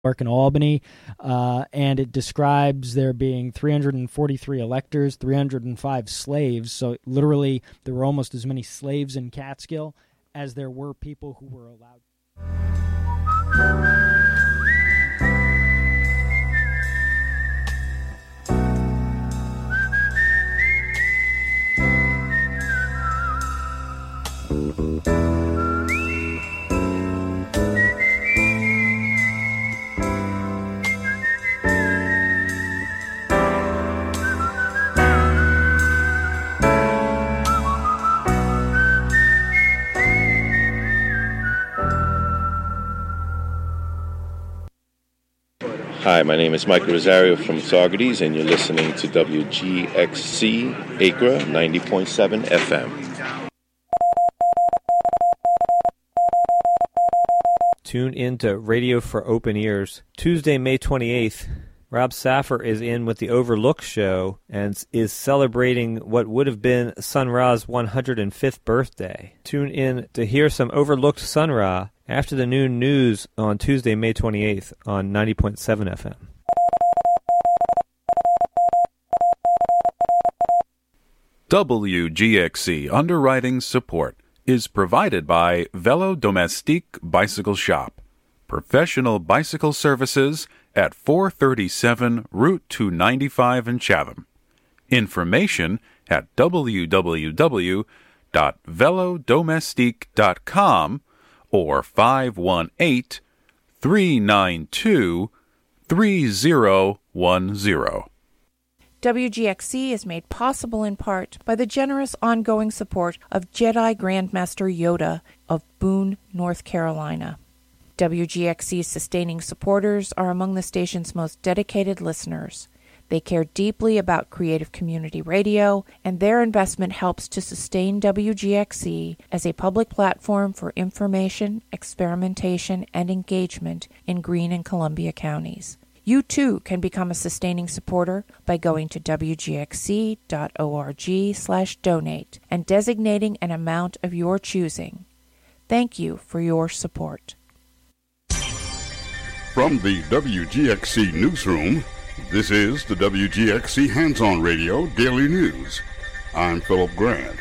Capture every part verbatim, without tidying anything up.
York and Albany, uh, and it describes there being three hundred forty-three electors, three hundred five slaves. So literally, there were almost as many slaves in Catskill as there were people who were allowed. Hi, my name is Michael Rosario from Saugerties, and you're listening to W G X C Acra ninety point seven F M. Tune in to Radio for Open Ears. Tuesday, May twenty-eighth, Rob Saffer is in with the Overlook Show and is celebrating what would have been Sun Ra's one hundred fifth birthday. Tune in to hear some overlooked Sun Ra after the noon news on Tuesday, May twenty-eighth on ninety point seven F M. W G X C underwriting support is provided by Velo Domestique Bicycle Shop, professional bicycle services at four thirty-seven Route two ninety-five in Chatham. Information at w w w dot velo domestique dot com or five one eight, three nine two, three zero one zero. W G X C is made possible in part by the generous ongoing support of Jedi Grandmaster Yoda of Boone, North Carolina. W G X C's sustaining supporters are among the station's most dedicated listeners. They care deeply about creative community radio, and their investment helps to sustain W G X C as a public platform for information, experimentation, and engagement in Greene and Columbia counties. You too can become a sustaining supporter by going to w g x c dot org slash donate and designating an amount of your choosing. Thank you for your support. From the W G X C newsroom, this is the W G X C Hands-On Radio Daily News. I'm Philip Grant.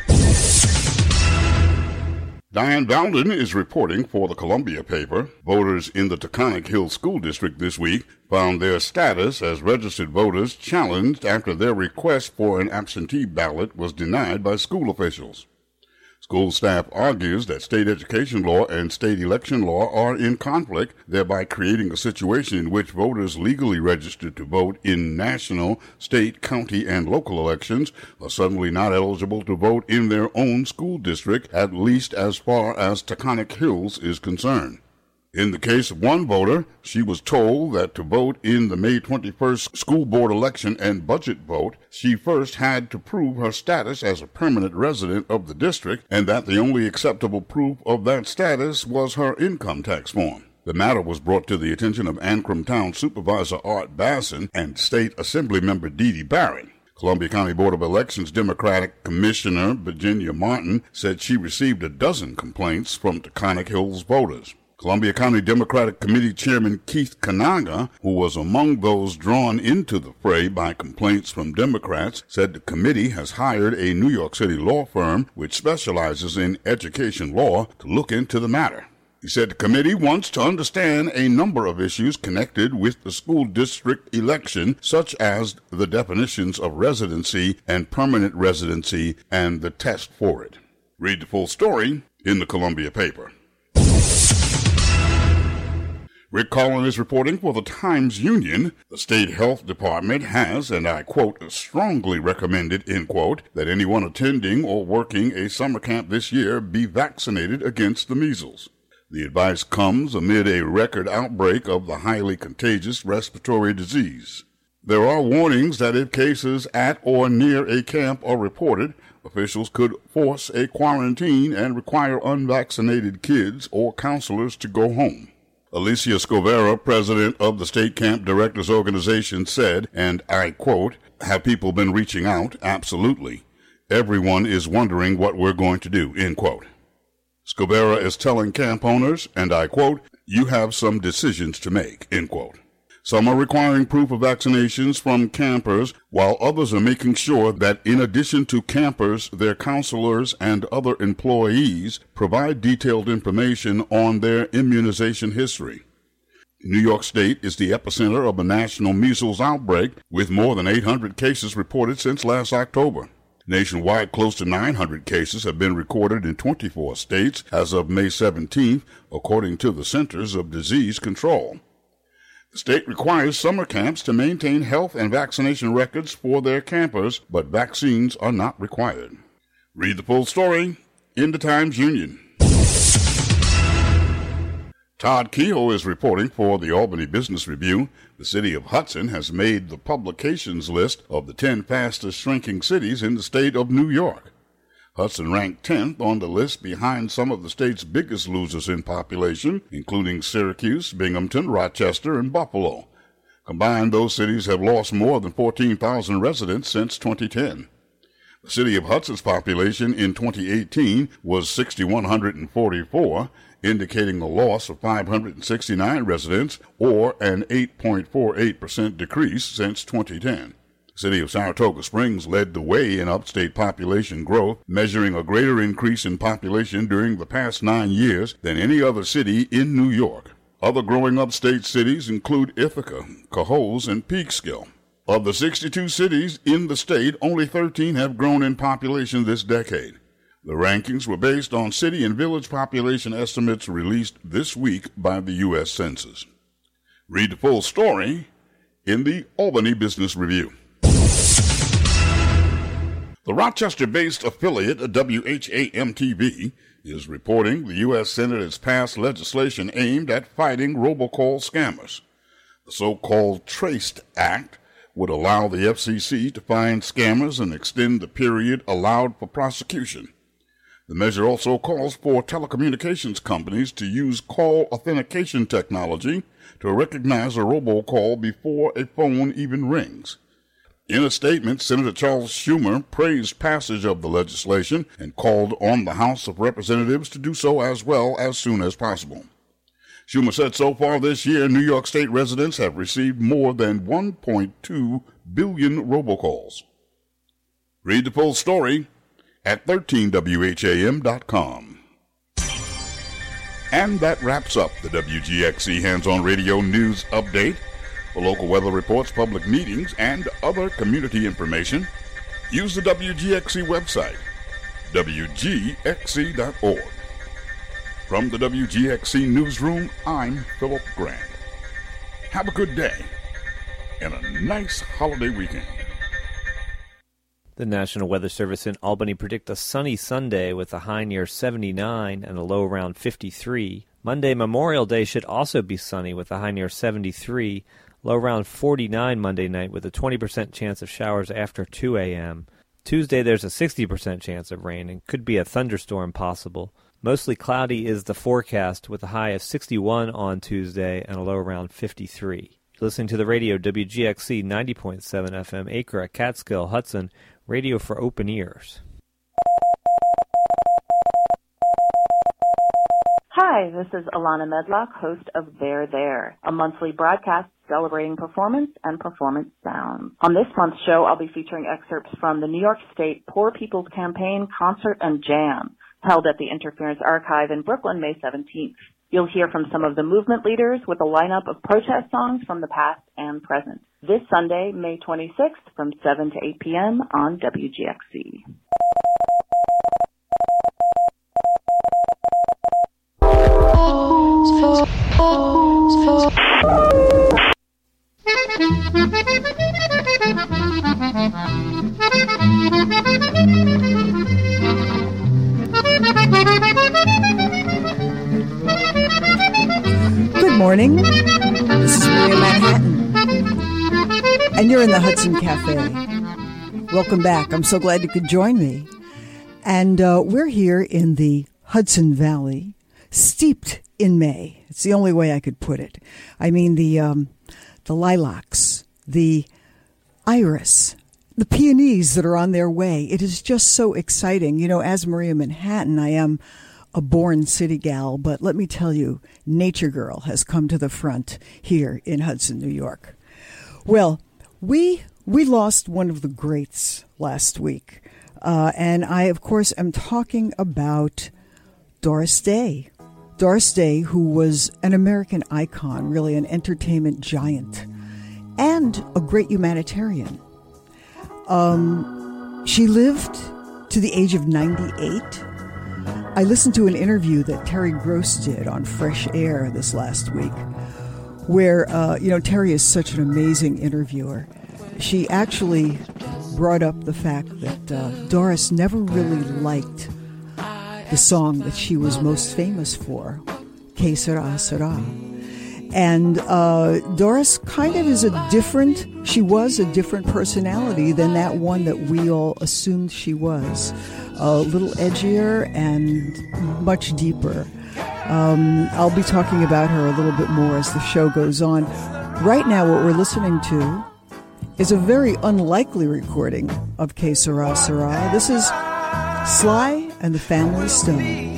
Diane Bowden is reporting for the Columbia paper. Voters in the Taconic Hill School District this week found their status as registered voters challenged after their request for an absentee ballot was denied by school officials. School staff argues that state education law and state election law are in conflict, thereby creating a situation in which voters legally registered to vote in national, state, county, and local elections are suddenly not eligible to vote in their own school district, at least as far as Taconic Hills is concerned. In the case of one voter, she was told that to vote in the May twenty-first school board election and budget vote, she first had to prove her status as a permanent resident of the district, and that the only acceptable proof of that status was her income tax form. The matter was brought to the attention of Ancrum Town Supervisor Art Basson and State Assembly Member Dee Dee Barrett. Columbia County Board of Elections Democratic Commissioner Virginia Martin said she received a dozen complaints from Taconic Hills voters. Columbia County Democratic Committee Chairman Keith Kanaga, who was among those drawn into the fray by complaints from Democrats, said the committee has hired a New York City law firm which specializes in education law to look into the matter. He said the committee wants to understand a number of issues connected with the school district election, such as the definitions of residency and permanent residency and the test for it. Read the full story in the Columbia paper. Rick Collin is reporting for the Times-Union. The state health department has, and I quote, strongly recommended, end quote, that anyone attending or working a summer camp this year be vaccinated against the measles. The advice comes amid a record outbreak of the highly contagious respiratory disease. There are warnings that if cases at or near a camp are reported, officials could force a quarantine and require unvaccinated kids or counselors to go home. Alicia Scovera, president of the State Camp Directors Organization, said, and I quote, have people been reaching out? Absolutely. Everyone is wondering what we're going to do, end quote. Scovera is telling camp owners, and I quote, You have some decisions to make, end quote. Some are requiring proof of vaccinations from campers, while others are making sure that in addition to campers, their counselors and other employees provide detailed information on their immunization history. New York State is the epicenter of a national measles outbreak, with more than eight hundred cases reported since last October. Nationwide, close to nine hundred cases have been recorded in twenty-four states as of May seventeenth, according to the Centers of Disease Control. The state requires summer camps to maintain health and vaccination records for their campers, but vaccines are not required. Read the full story in the Times-Union. Todd Kehoe is reporting for the Albany Business Review. The city of Hudson has made the publications list of the ten fastest shrinking cities in the state of New York. Hudson ranked tenth on the list behind some of the state's biggest losers in population, including Syracuse, Binghamton, Rochester, and Buffalo. Combined, those cities have lost more than fourteen thousand residents since twenty ten. The city of Hudson's population in twenty eighteen was six thousand one hundred forty-four, indicating a loss of five hundred sixty-nine residents, or an eight point four eight percent decrease since twenty ten. The city of Saratoga Springs led the way in upstate population growth, measuring a greater increase in population during the past nine years than any other city in New York. Other growing upstate cities include Ithaca, Cohoes, and Peekskill. Of the sixty-two cities in the state, only thirteen have grown in population this decade. The rankings were based on city and village population estimates released this week by the U S Census. Read the full story in the Albany Business Review. The Rochester-based affiliate W H A M T V is reporting the U S Senate has passed legislation aimed at fighting robocall scammers. The so-called TRACED Act would allow the F C C to find scammers and extend the period allowed for prosecution. The measure also calls for telecommunications companies to use call authentication technology to recognize a robocall before a phone even rings. In a statement, Senator Charles Schumer praised passage of the legislation and called on the House of Representatives to do so as well as soon as possible. Schumer said so far this year, New York State residents have received more than one point two billion robocalls. Read the full story at thirteen W H A M dot com. And that wraps up the W G X C Hands-On Radio News Update. For local weather reports, public meetings, and other community information, use the W G X C website, W G X C dot org. From the W G X C Newsroom, I'm Philip Grant. Have a good day and a nice holiday weekend. The National Weather Service in Albany predict a sunny Sunday with a high near seventy-nine and a low around fifty-three. Monday, Memorial Day, should also be sunny with a high near seventy-three, low around forty-nine Monday night with a twenty percent chance of showers after two a.m. Tuesday, there's a sixty percent chance of rain and could be a thunderstorm possible. Mostly cloudy is the forecast with a high of sixty-one on Tuesday and a low around fifty-three. You're listening to the radio W G X C ninety point seven F M, Acre, Catskill, Hudson, radio for open ears. Hi, this is Alana Medlock, host of There There, a monthly broadcast celebrating performance and performance sound. On this month's show, I'll be featuring excerpts from the New York State Poor People's Campaign Concert and Jam, held at the Interference Archive in Brooklyn, May seventeenth. You'll hear from some of the movement leaders with a lineup of protest songs from the past and present. This Sunday, May twenty-sixth, from seven to eight p.m. on W G X C. Good morning. This is Maria Manhattan, and you're in the Hudson Cafe. Welcome back. I'm so glad you could join me. And uh, we're here in the Hudson Valley, steeped in May. It's the only way I could put it. I mean, the um, the lilacs, the iris, the peonies that are on their way. It is just so exciting. You know, as Maria Manhattan, I am a born city gal, but let me tell you, Nature Girl has come to the front here in Hudson, New York. Well, we we lost one of the greats last week, uh, and I, of course, am talking about Doris Day. Doris Day, who was an American icon, really an entertainment giant, and a great humanitarian. Um, she lived to the age of ninety-eight. I listened to an interview that Terry Gross did on Fresh Air this last week, where, uh, you know, Terry is such an amazing interviewer. She actually brought up the fact that uh, Doris never really liked the song that she was most famous for, Que Sera, Sera. And uh, Doris kind of is a different, she was a different personality than that one that we all assumed she was. A little edgier and much deeper. Um, I'll be talking about her a little bit more as the show goes on. Right now, what we're listening to is a very unlikely recording of Que Sera, Sera. This is Sly and the Family Stone.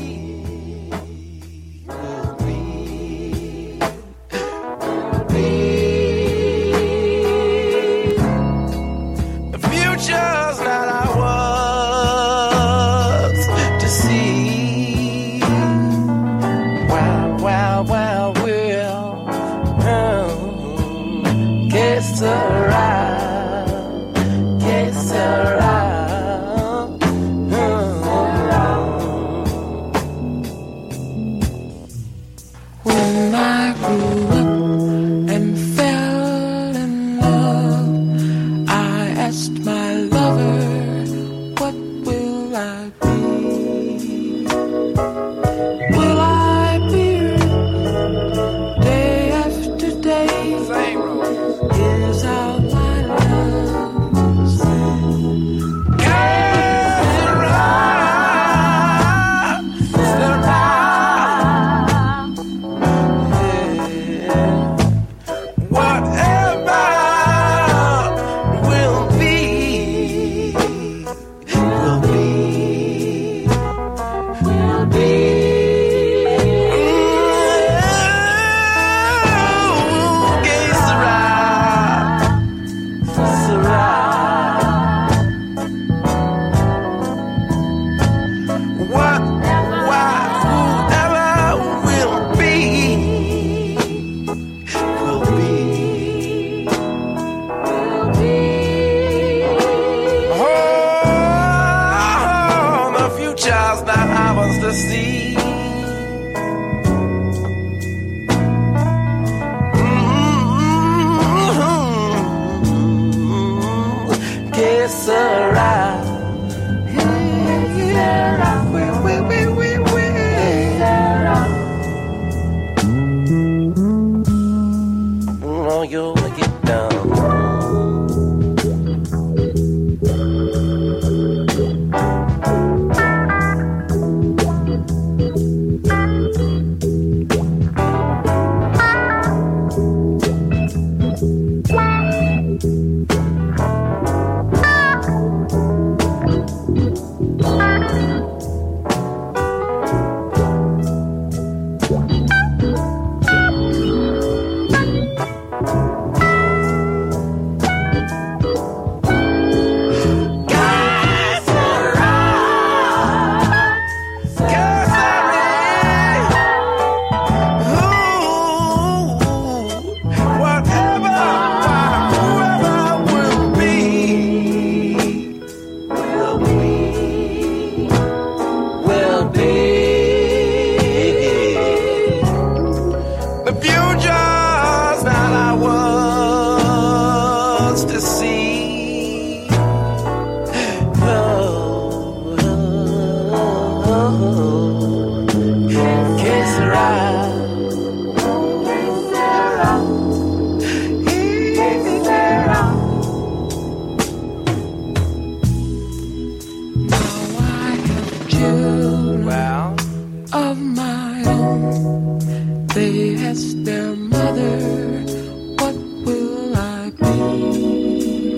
They asked their mother, what will I be?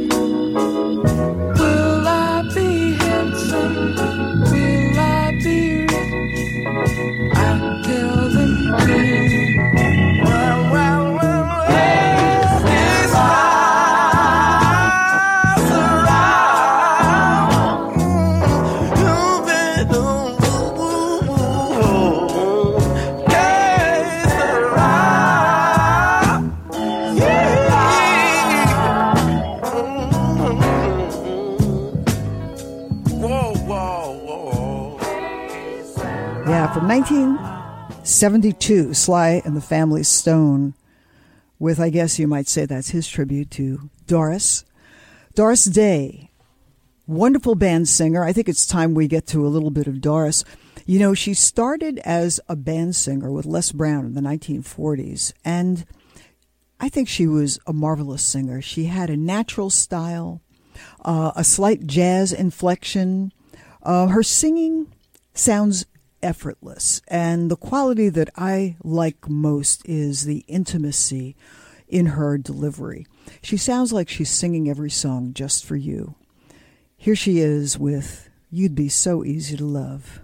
nineteen seventy-two, Sly and the Family Stone, with, I guess you might say that's his tribute to Doris. Doris Day, wonderful band singer. I think it's time we get to a little bit of Doris. You know, she started as a band singer with Les Brown in the nineteen forties, and I think she was a marvelous singer. She had a natural style, uh, a slight jazz inflection. Uh, her singing sounds effortless, and the quality that I like most is the intimacy in her delivery. She sounds like she's singing every song just for you. Here she is with You'd Be So Easy to Love.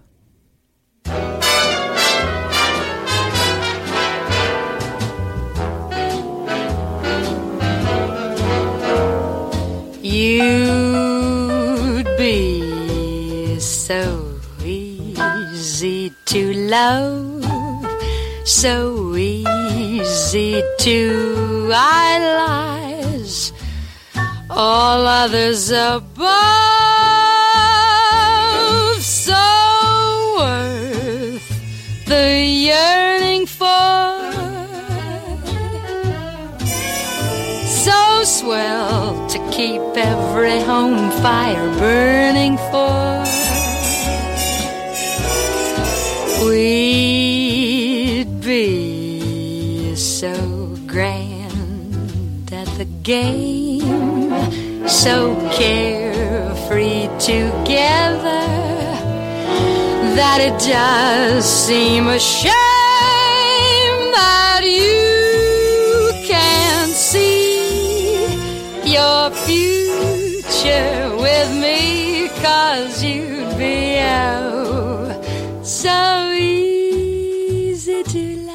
You'd be so easy to love, so easy to idolize, all others above, so worth the yearning for, so swell to keep every home fire burning for. We'd be so grand at the game, so carefree together, that it does seem a shame that you can't see your future with me, 'cause you'd be oh so easy to love.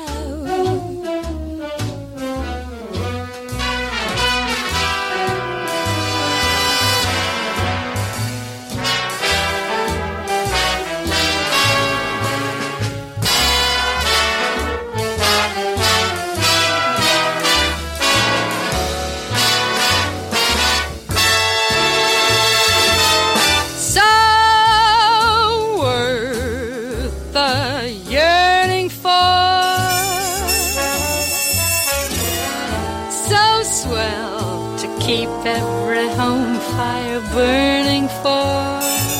Keep every home fire burning for.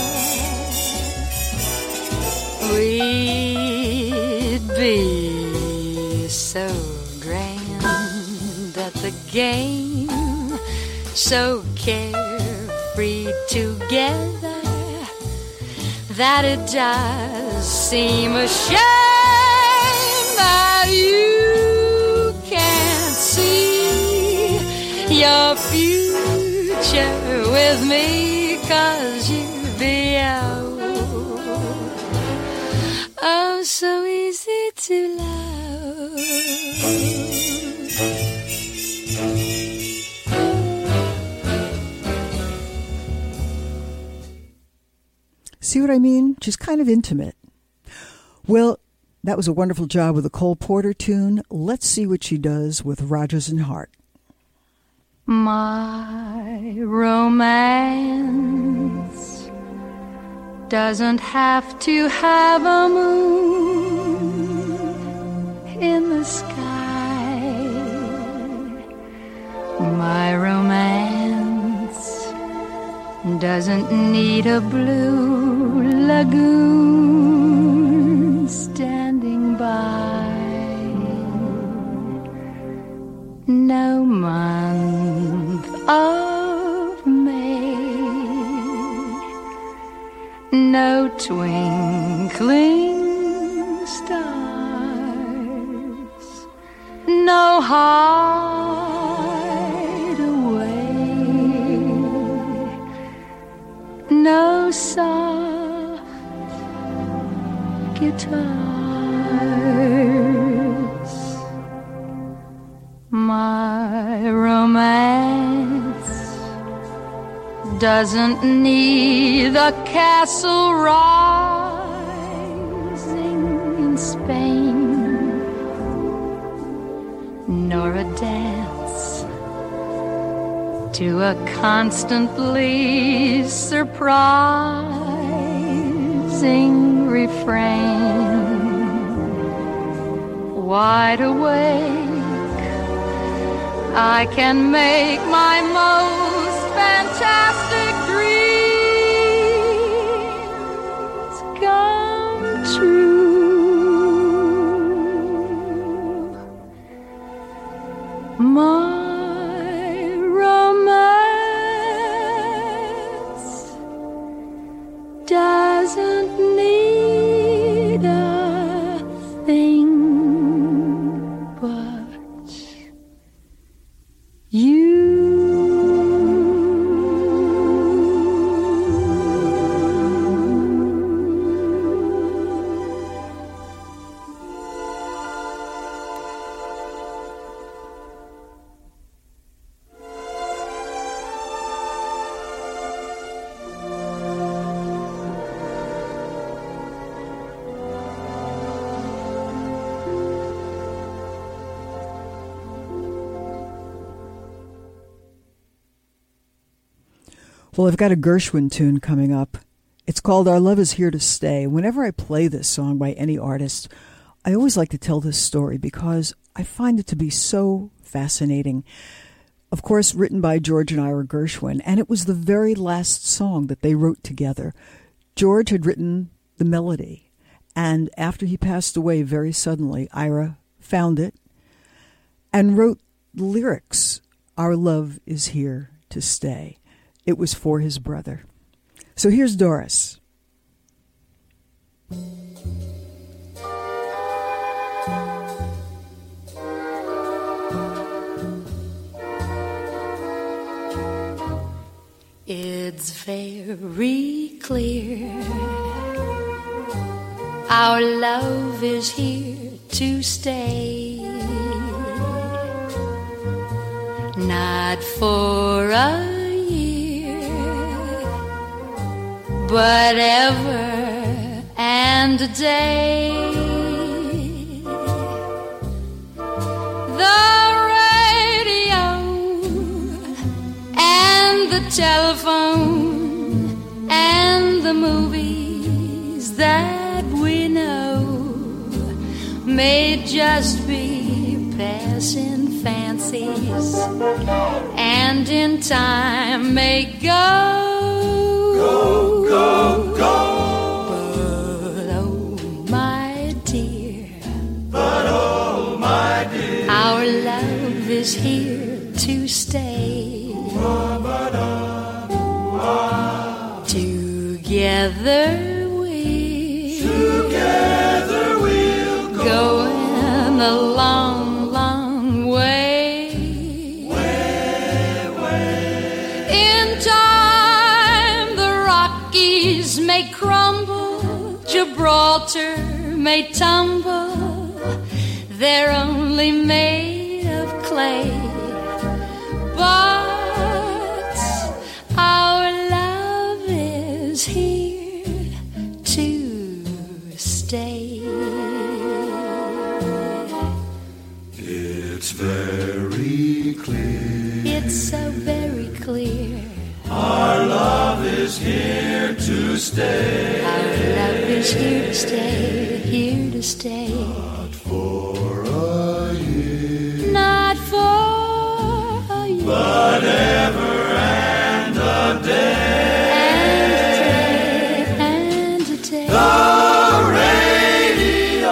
We'd be so grand at the game, so carefree together, that it does seem a shame that you can't see your future with me, 'cause you'd be oh, oh so easy to love. See what I mean? She's kind of intimate. Well, that was a wonderful job with the Cole Porter tune. Let's see what she does with Rodgers and Hart. My romance doesn't have to have a moon in the sky. My romance doesn't need a blue lagoon standing by. No month of May, no twinkling stars, no hideaway, no soft guitars. My romance doesn't need a castle rising in Spain, nor a dance to a constantly surprising refrain. wide awake, I can make my most fantastic dreams come true. My romance doesn't need a thing but you. Well, I've got a Gershwin tune coming up. It's called Our Love Is Here to Stay. Whenever I play this song by any artist, I always like to tell this story because I find it to be so fascinating. Of course, written by George and Ira Gershwin, and it was the very last song that they wrote together. George had written the melody, and after he passed away very suddenly, Ira found it and wrote the lyrics, Our Love Is Here to Stay. It was for his brother. So here's Doris. It's very clear our love is here to stay, not for a but ever and a day. The radio and the telephone and the movies that we know may just be passing fancies, and in time may go. Go, go, go. But oh, my dear. But oh, my dear. Our love is here to stay. Together we'll. Together we'll go. Going a long, long way. Way, way. In time. May crumble, Gibraltar may tumble, they're only made of clay, but our love is here to stay. It's very clear. It's so very clear. Our love is here to stay. Our love is here to stay, here to stay. Not for a year. Not for a year. But ever and a day. And a day, and a day. The radio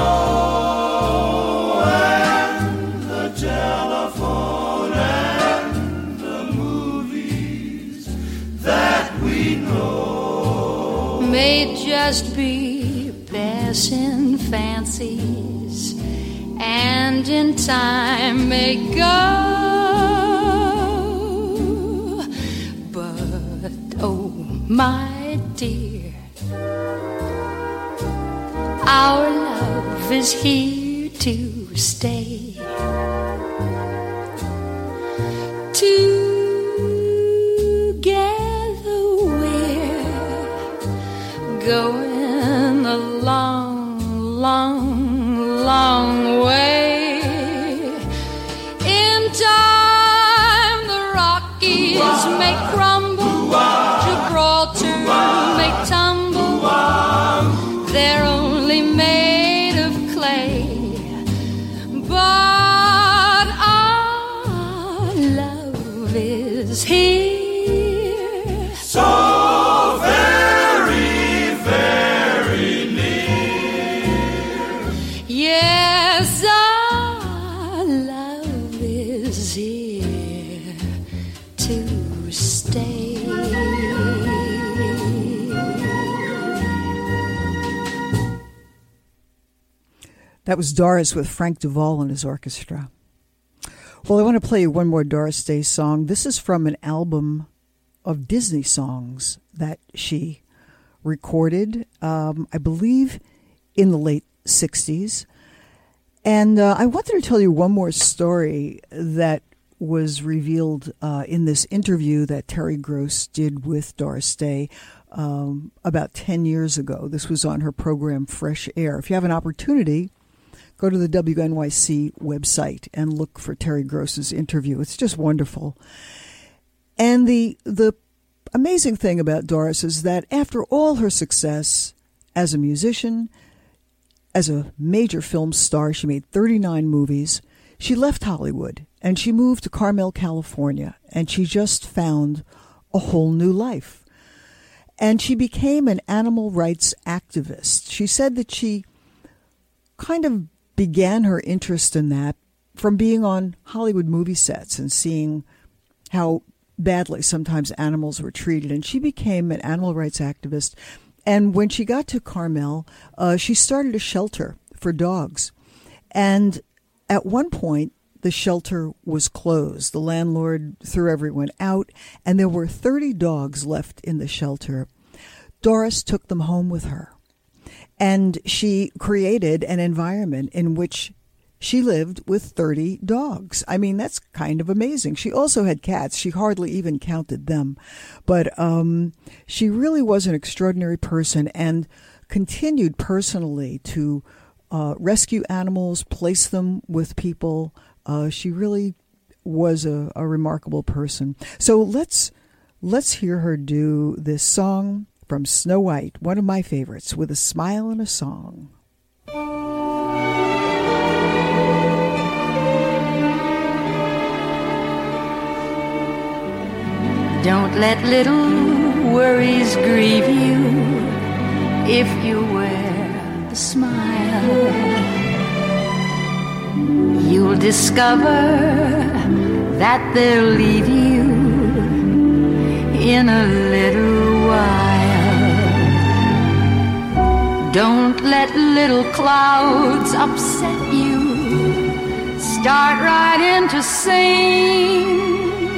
and the telephone and the movies that we know may just be passing fancies, and in time may go. But oh, my dear, our love is here to stay. Together we're going a long, long, long way. In time the Rockies may crumble, Gibraltar may tumble, they're only made of clay, love is here. So very, very near. Yes, our love is here to stay. That was Doris with Frank Duvall and his orchestra. Well, I want to play you one more Doris Day song. This is from an album of Disney songs that she recorded, um, I believe, in the late sixties. And uh, I wanted to tell you one more story that was revealed uh, in this interview that Terry Gross did with Doris Day um, about ten years ago. This was on her program Fresh Air. If you have an opportunity, go to the W N Y C website and look for Terry Gross's interview. It's just wonderful. And the the amazing thing about Doris is that after all her success as a musician, as a major film star, she made thirty-nine movies, she left Hollywood and she moved to Carmel, California, and she just found a whole new life. And she became an animal rights activist. She said that she kind of began her interest in that from being on Hollywood movie sets and seeing how badly sometimes animals were treated. And she became an animal rights activist. And when she got to Carmel, uh, she started a shelter for dogs. And at one point, the shelter was closed. The landlord threw everyone out, and there were thirty dogs left in the shelter. Doris took them home with her. And she created an environment in which she lived with thirty dogs. I mean, that's kind of amazing. She also had cats. She hardly even counted them. But um, she really was an extraordinary person and continued personally to uh, rescue animals, place them with people. Uh, she really was a, a remarkable person. So let's let's hear her do this song from Snow White, one of my favorites, With a Smile and a Song. Don't let little worries grieve you if you wear a smile. You'll discover that they'll leave you in a little while. Don't let little clouds upset you. Start right in to sing.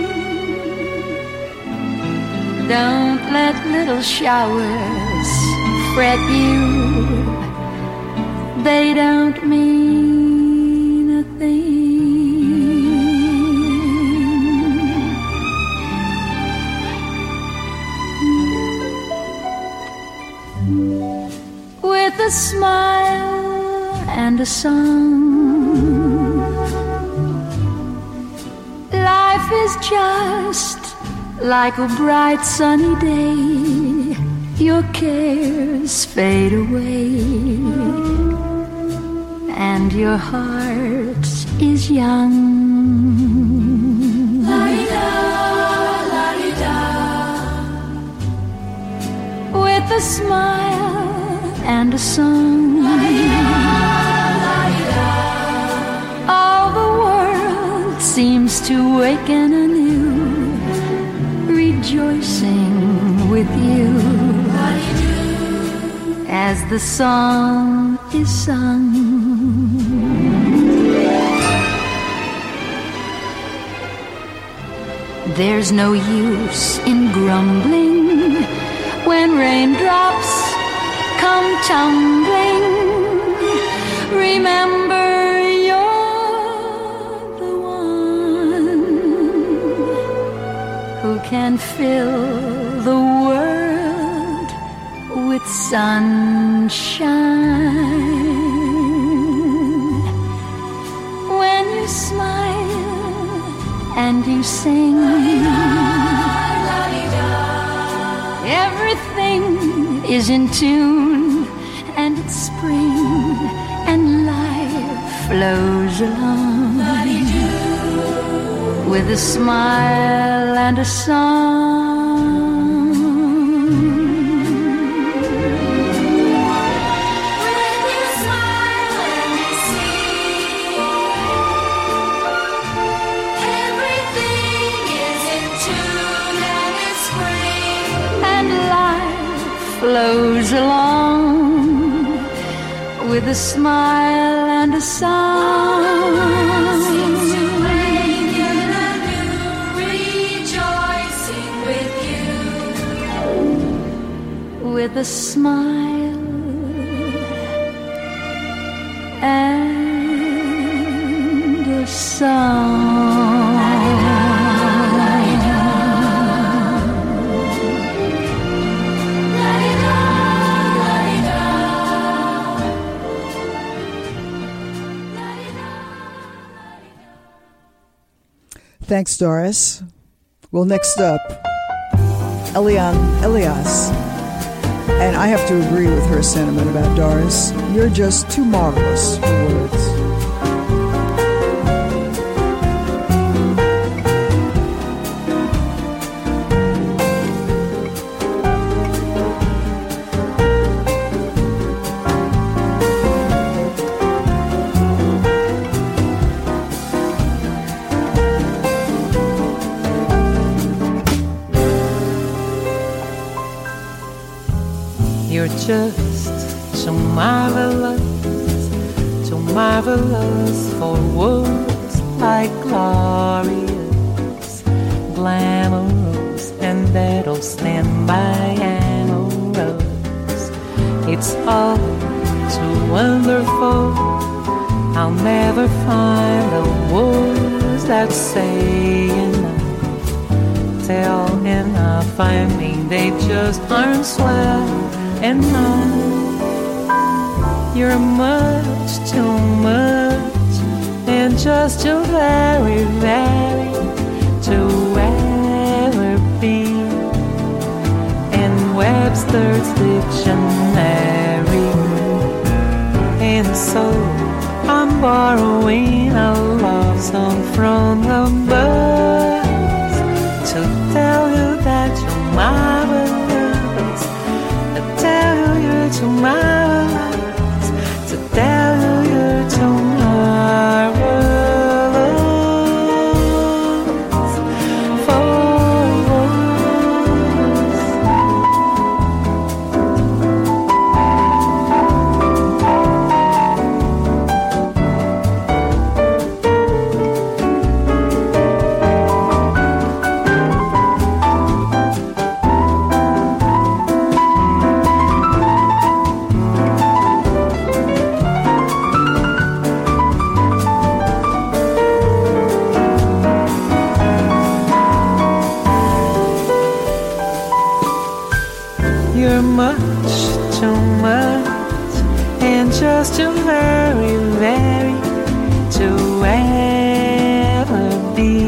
Don't let little showers fret you. They don't mean a thing. With a smile and a song, life is just like a bright sunny day. Your cares fade away, and your heart is young. La-di-da, la-di-da. With a smile and a song, la-di-da, all the world seems to waken anew, rejoicing with you as the song is sung. There's no use in grumbling when raindrops come tumbling. Remember you're the one who can fill the world with sunshine. When you smile and you sing, everything is in tune, and it's spring, and life flows along with a smile and a song. When you smile and you see everything is in tune and it's free, and life flows along with a smile and a song. With a smile and a song. Thanks, Doris. Well, next up, Elian Elias. And I have to agree with her sentiment about Doris. You're just too marvelous for words. You're just too marvelous, too marvelous for words like glorious, glamorous, and that'll stand by amorous. It's all too wonderful. I'll never find the words that say enough, tell enough. I mean, they just aren't swell. And no, you're much too much, and just too very, very to ever be in Webster's dictionary. And so I'm borrowing a love song from the birds to tell you that you're marvelous. Too marvelous, to tell you you're too marvelous for just too very, very to ever be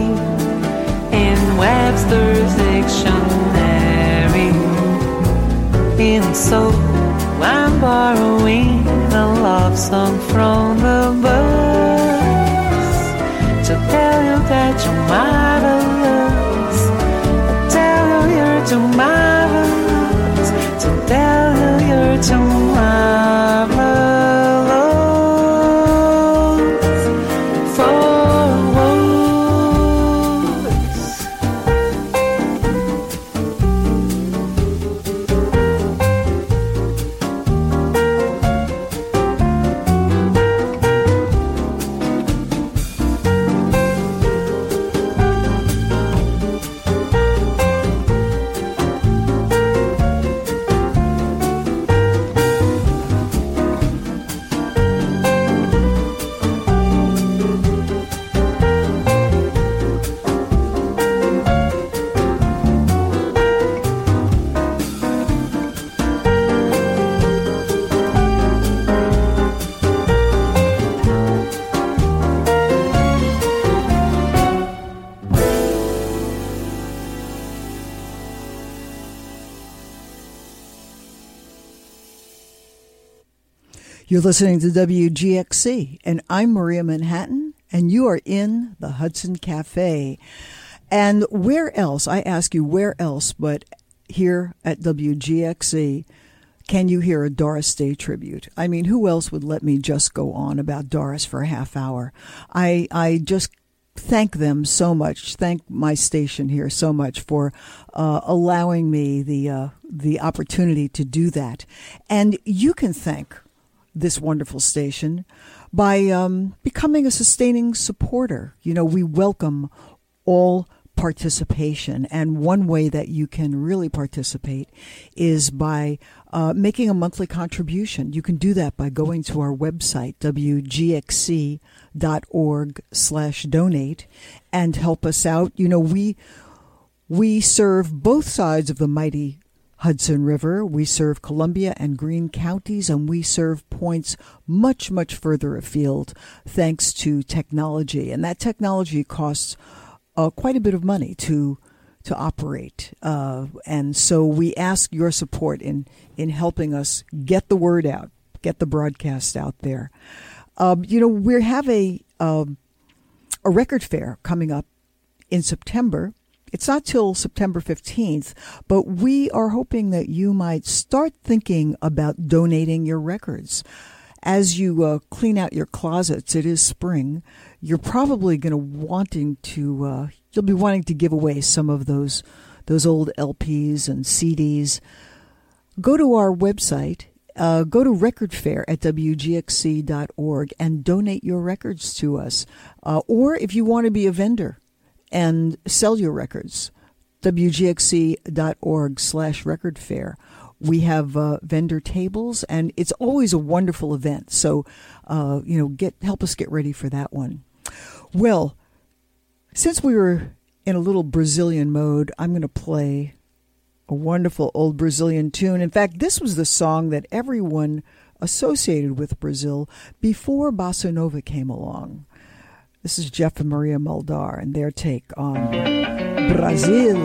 in Webster's dictionary. And so I'm borrowing a love song from the birds to tell you that you're marvelous, tell you you're too marvelous, to tell you you're too marvelous. You're listening to W G X C, and I'm Maria Manhattan, and you are in the Hudson Cafe. And where else, I ask you, where else but here at W G X C can you hear a Doris Day tribute? I mean, who else would let me just go on about Doris for a half hour? I I just thank them so much, thank my station here so much for uh, allowing me the uh, the opportunity to do that. And you can thank this wonderful station by um, becoming a sustaining supporter. You know, we welcome all participation, and one way that you can really participate is by uh, making a monthly contribution. You can do that by going to our website, w g x c dot org slash donate, and help us out. You know, we we serve both sides of the mighty Hudson River. We serve Columbia and Greene counties, and we serve points much, much further afield thanks to technology. And that technology costs Uh, quite a bit of money to to operate, uh, and so we ask your support in in helping us get the word out, get the broadcast out there. Um, you know, we have a um, a record fair coming up in September. It's not till September fifteenth, but we are hoping that you might start thinking about donating your records. As you uh, clean out your closets, it is spring, you're probably going to wanting to, uh, you'll be wanting to give away some of those those old L Ps and C Ds. Go to our website, uh, go to Record Fair at w g x c dot org and donate your records to us. Uh, or if you want to be a vendor and sell your records, w g x c dot org slash record fair. We have uh, vendor tables, and it's always a wonderful event. So, uh, you know, get help us get ready for that one. Well, since we were in a little Brazilian mode, I'm going to play a wonderful old Brazilian tune. In fact, this was the song that everyone associated with Brazil before Bossa Nova came along. This is Jeff and Maria Muldaur and their take on Brazil.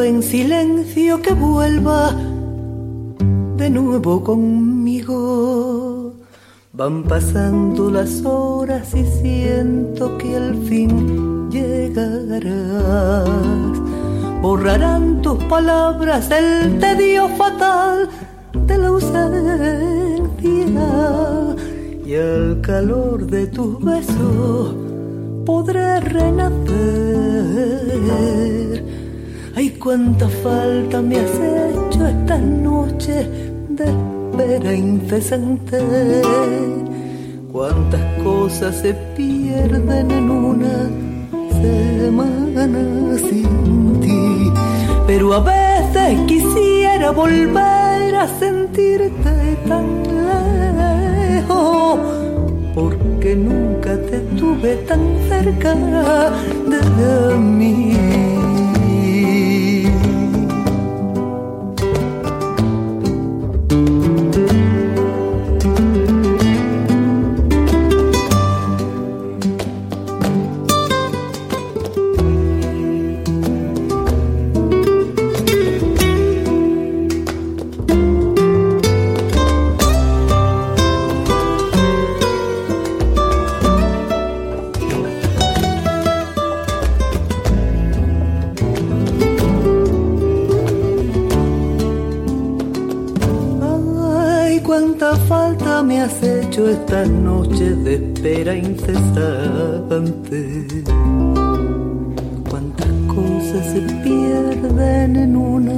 en silencio que vuelva de nuevo conmigo. Van pasando las horas y siento que al fin llegarás. Borrarán tus palabras el tedio fatal de la ausencia, y al calor de tus besos podré renacer. Ay, cuánta falta me has hecho esta noche de espera incesante. Cuántas cosas se pierden en una semana sin ti. Pero a veces quisiera volver a sentirte tan lejos, porque nunca te tuve tan cerca de mí. Me has hecho estas noches de espera incesante. Cuántas cosas se pierden en una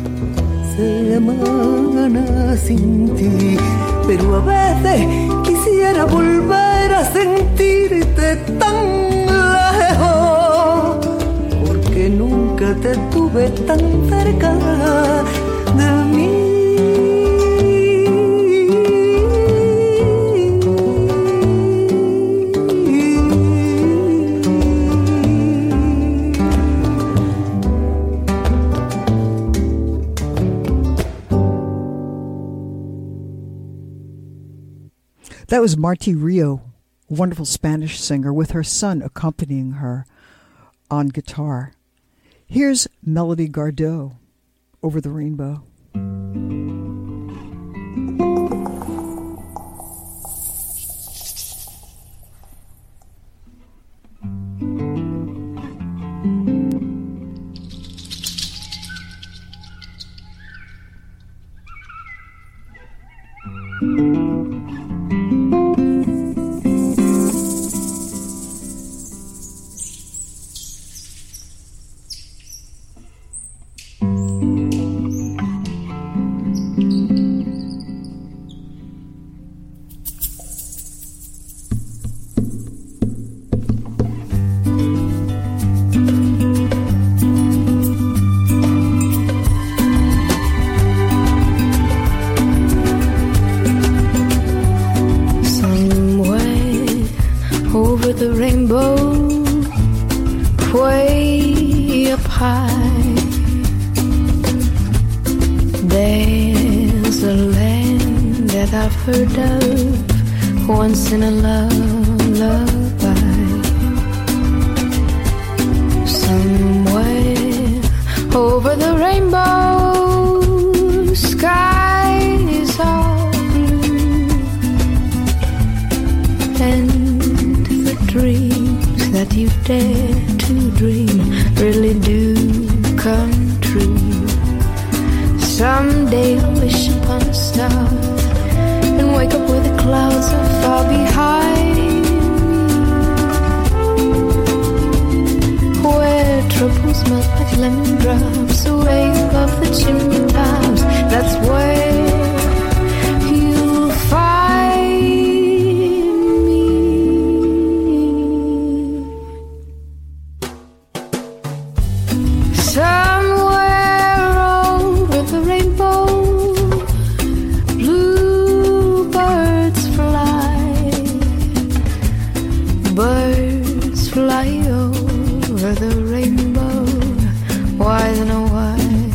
semana sin ti. Pero a veces quisiera volver a sentirte tan lejos, porque nunca te tuve tan cerca de mí. That was Marti Rio, a wonderful Spanish singer, with her son accompanying her on guitar. Here's Melody Gardot, Over the Rainbow. In a lullaby, somewhere over the rainbow, skies are blue, and the dreams that you dare to dream really do come true. Someday I'll wish upon a star and wake up where the clouds are far behind, where troubles melt like lemon drops away above the chimney tops. That's where you'll find me. Somewhere over the rainbow, birds fly over the rainbow. Why then oh why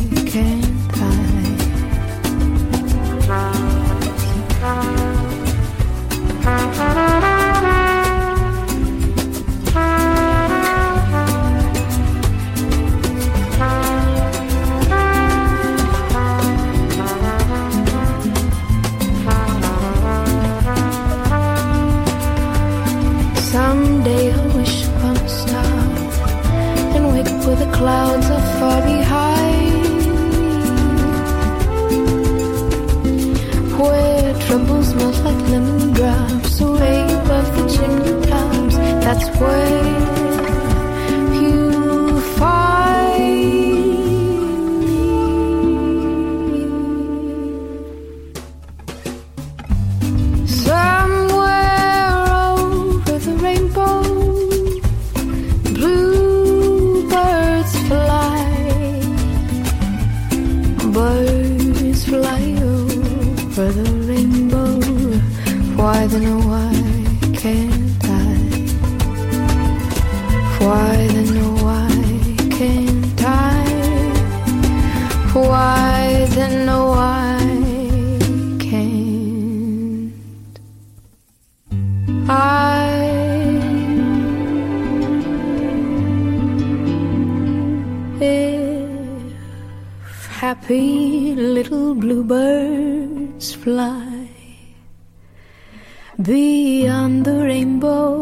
for the rainbow. Why then, oh, why can't I? Why then, oh, why can't I? Why then, oh, why can't I? If happy little bluebirds fly beyond the rainbow,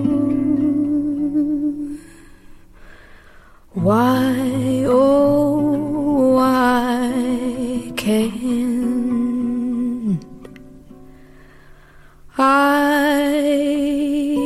why, oh, why can't I?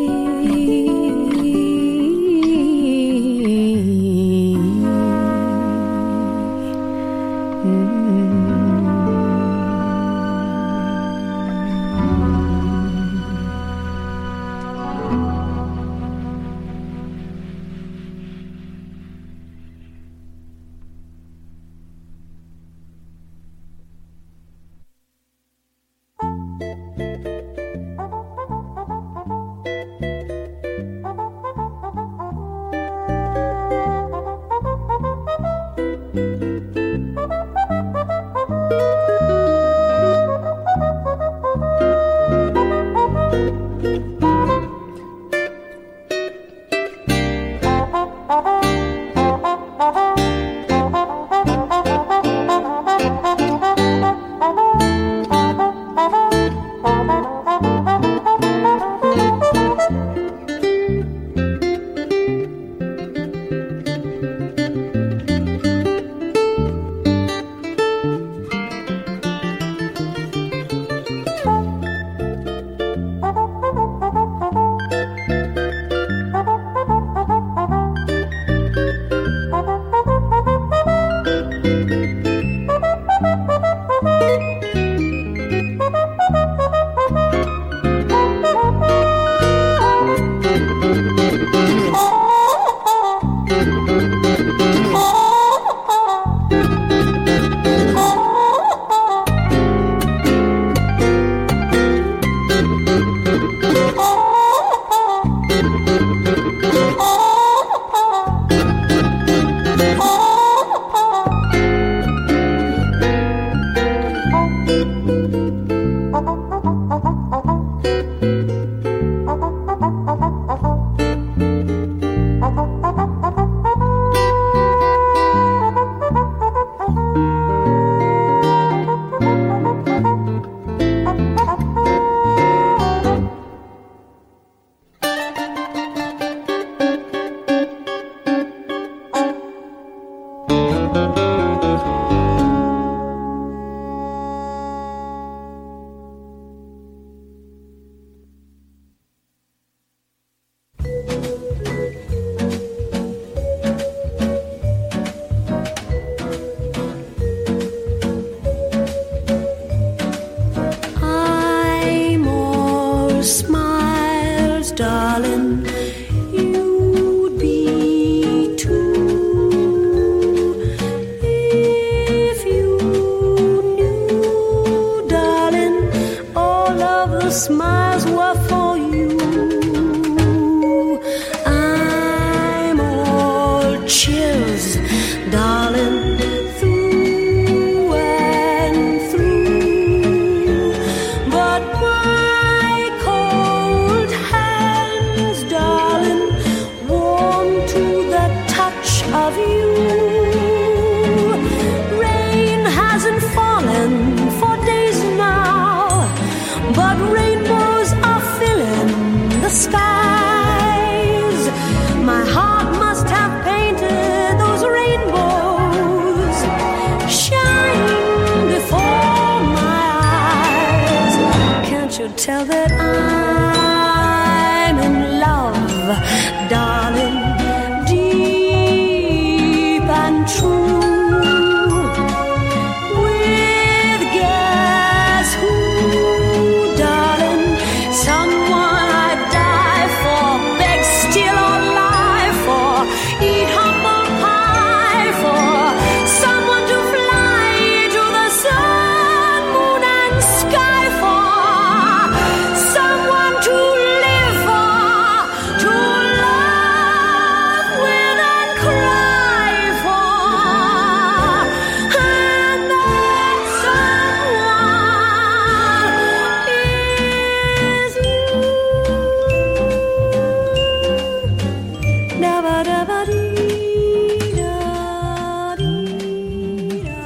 Tell that I'm in love, darling, deep and true, with guess who, darling, someone I'd die for, beg, steal or lie for, eat humble pie for, someone to fly to the sun, moon and sea.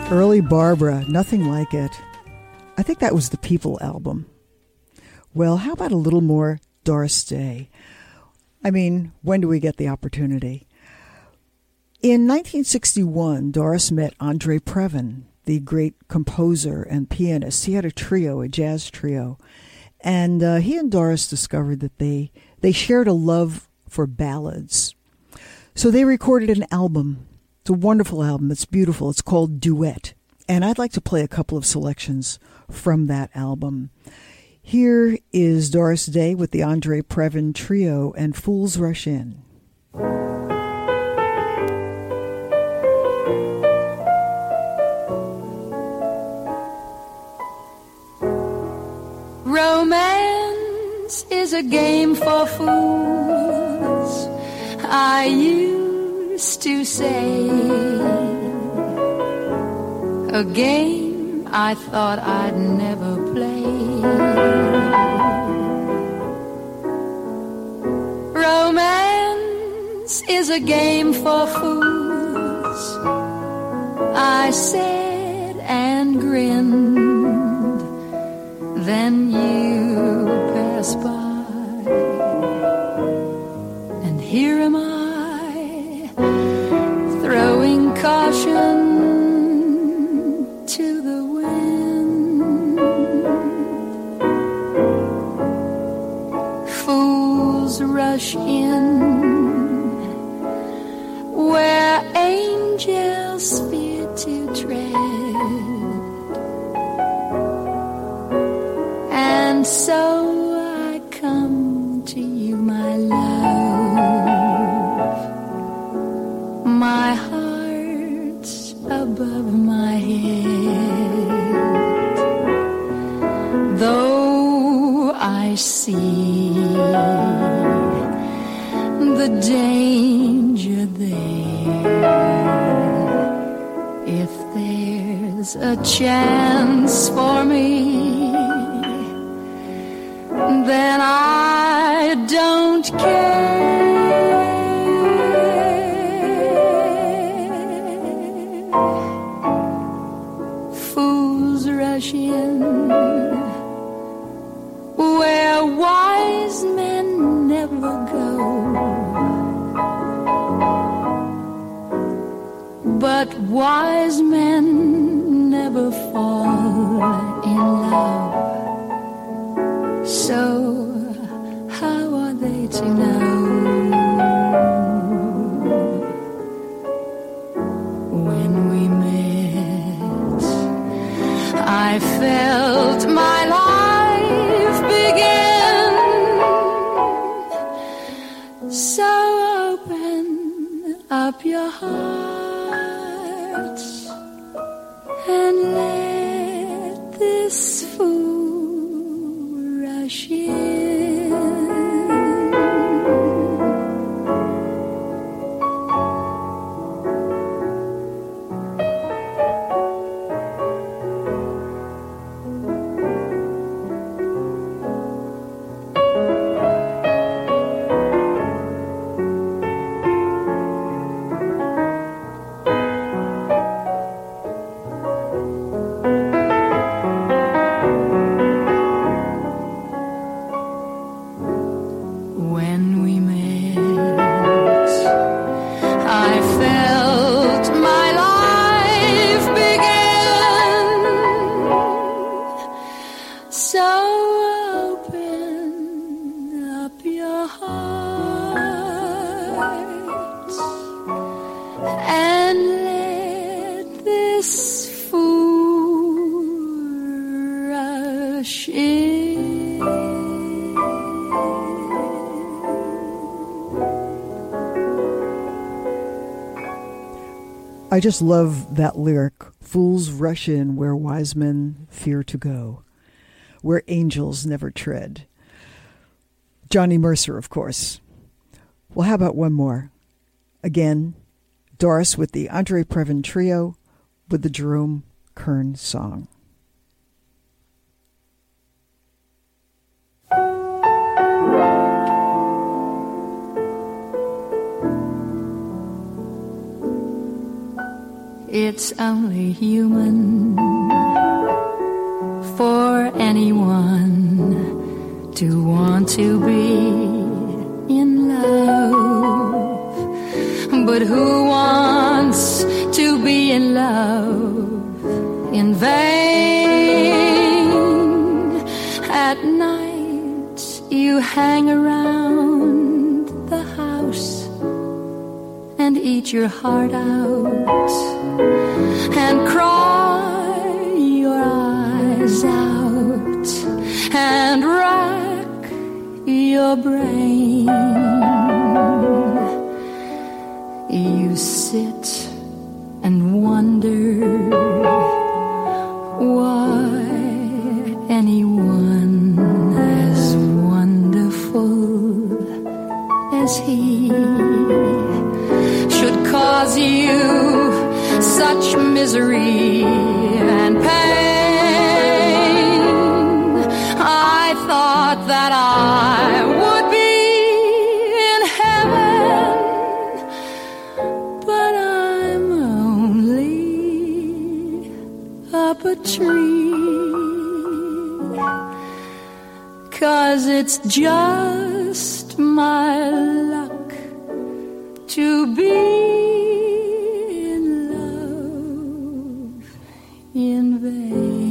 Early Barbara, nothing like it. I think that was the People album. Well, how about a little more Doris Day? I mean, when do we get the opportunity? In nineteen sixty-one, Doris met Andre Previn, the great composer and pianist. He had a trio, a jazz trio. And uh, he and Doris discovered that they, they shared a love for ballads. So they recorded an album. It's a wonderful album. It's beautiful. It's called Duet. And I'd like to play a couple of selections from that album. Here is Doris Day with the Andre Previn Trio and Fools Rush In. Romance is a game for fools, I used to say. A game I thought I'd never play. Romance is a game for fools, I said and grinned. Then you pass by, and here am I, throwing caution to the wind. Fools rush in where angels fear to tread. And so I come to you, my love. My heart's above my head. Though I see the danger there, if there's a chance for me, then I don't care. Fools rush in where wise men never go, but wise men never fall in love. So how are they to know? When we met, I felt my life begin. So open up your hearts and let this fool rush in. I just love that lyric. Fools rush in where wise men fear to go, where angels never tread. Johnny Mercer, of course. Well, how about one more? Again, Doris with the Andre Previn Trio with the Jerome Kern song. it's only human for anyone to want to be in love. But who wants to be in love in vain? At night you hang around the house and eat your heart out and cry your eyes out and rack your brain. You sit and wonder why anyone as wonderful as he should cause you such misery and pain. I thought that I would be in heaven, but I'm only up a tree. 'Cause it's just my luck to be in love in vain.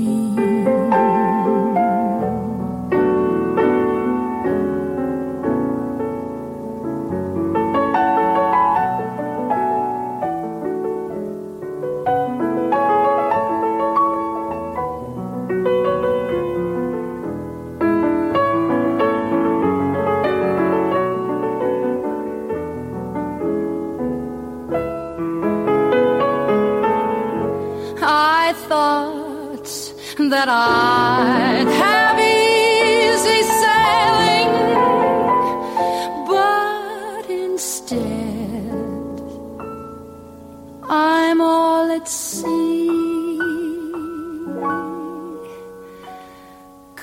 That I'd have easy sailing, but instead I'm all at sea.